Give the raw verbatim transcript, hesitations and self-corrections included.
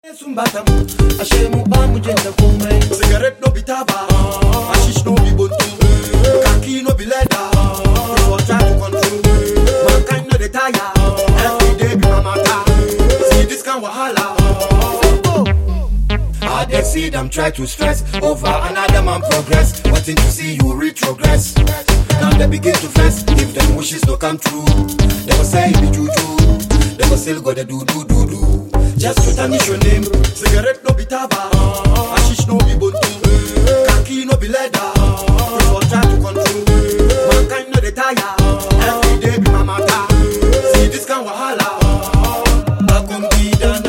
Sumbatamu, ashemu bamu jenda kume. Cigarette no be taba, ashish no be botu, kaki no be leather. For try to control, mankind no dey tire. Every day be my matter. See this kind wahala. I dey see them try to stress over another man progress, wanting to see you retrogress. Now they begin to flex, if them wishes no come true. They go say it be juju, they go still go dey do do do do. Just to tarnish your name. Cigarette no be taba, ashish no be botu, kaki no be leather. For try to control, mankind no dey tire. Every day be my matter. See this kind wahala. Back on the